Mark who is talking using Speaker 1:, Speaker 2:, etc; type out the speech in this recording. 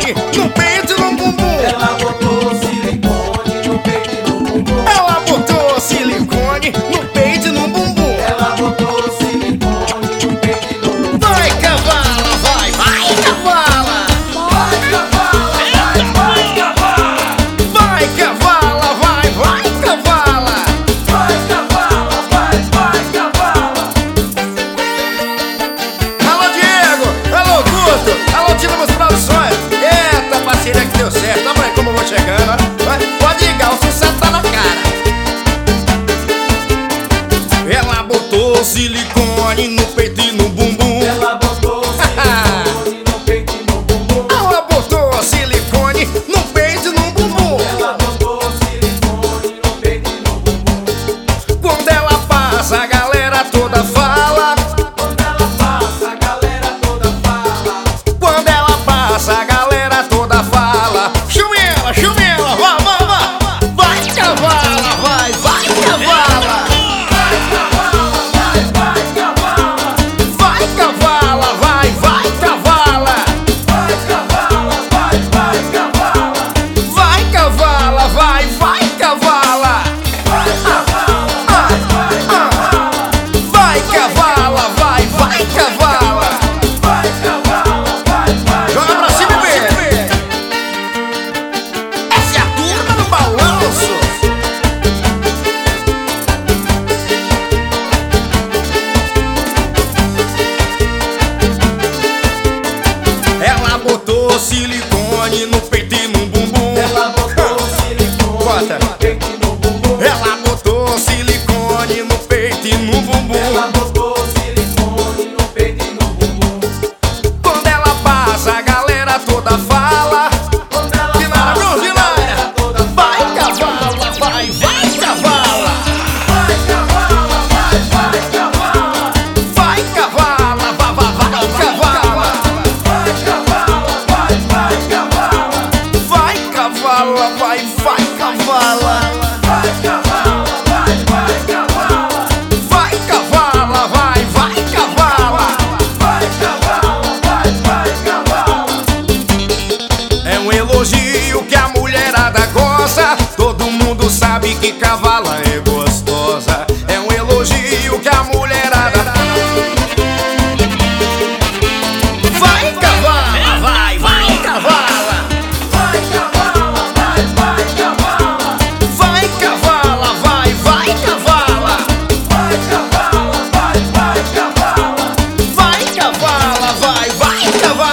Speaker 1: silicone no peito e no bumbum.
Speaker 2: Ela botou silicone no peito e no bumbum.
Speaker 1: Ela botou silicone no peito e no bumbum.
Speaker 2: Ela botou silicone no peito e no bumbum.
Speaker 1: Vai, cavala, vai, vai, cavala.
Speaker 2: Vai, cavala, vai, cavala.
Speaker 1: Vai, cavala, vai, vai, cavala.
Speaker 2: Vai, cavala, vai, cavala.
Speaker 1: Alô, Diego, alô, Guto, alô, Dinamos Produções. Eita, parceria que deu certo. Olha como eu vou chegando, ó. Vai, pode ligar, o sucesso tá na cara. Ela botou silicone no peito e no bumbum.
Speaker 2: Ela botou silicone no peito e no bumbum.
Speaker 1: Ela botou silicone no peito e no bumbum.
Speaker 2: Ela botou silicone no peito e no bumbum.
Speaker 1: Quando ela passa, a galera toda fala.
Speaker 2: Quando ela passa, a galera toda fala.
Speaker 1: Quando ela passa, a galera toda fala. Chumela, chumela, vá, vá, vá. Vai, cavala, vai, vai, cavala.
Speaker 2: Vai, cavala, vai, cavala.
Speaker 1: Vai, cavala, vai, vai, cavala.
Speaker 2: Vai, cavala, vai, cavala.
Speaker 1: Vai, cavala, vai, vai, cavala.
Speaker 2: Vai, cavala, vai, cavala.
Speaker 1: Vai, cavala, vai, vai, cavala.
Speaker 2: Vai, cavala, vai.
Speaker 1: Joga pra cima e vê. Essa é a turma do balanço. Ela botou silicone no peito e no bumbum.
Speaker 2: Ela botou silicone
Speaker 1: Bota.
Speaker 2: no peito e no bumbum.
Speaker 1: Ela botou silicone no peito e no bumbum.
Speaker 2: Ela botou silicone no peito e no bumbum.
Speaker 1: Quando ela passa, a galera toda fala.
Speaker 2: Quando ela
Speaker 1: Dinara,
Speaker 2: passa, a
Speaker 1: Dinara.
Speaker 2: galera toda
Speaker 1: Vai,
Speaker 2: fala.
Speaker 1: cavala, vai, vai, cavala.
Speaker 2: Vai, cavala, vai, cavala.
Speaker 1: Vai, cavala, vá, vá, vai, cavala.
Speaker 2: Vai, cavala, vai, cavala.
Speaker 1: Vai, cavala, vai, vai, cavala.
Speaker 2: Vai, cavala, vai, cavala.
Speaker 1: Vai, cavala, vai, vai, cavala.
Speaker 2: Vai, cavala, vai, cavala.
Speaker 1: É um elogio que a mulherada gosta. Todo mundo sabe que cavala é gostosa. É um elogio que a mulherada. Vai, cavala, vai, vai, cavala.
Speaker 2: Vai, cavala, vai, cavala.
Speaker 1: Vai, cavala, vai, vai, cavala.
Speaker 2: Vai, cavala, vai, cavala.
Speaker 1: Vai, cavala, vai, vai, cavala.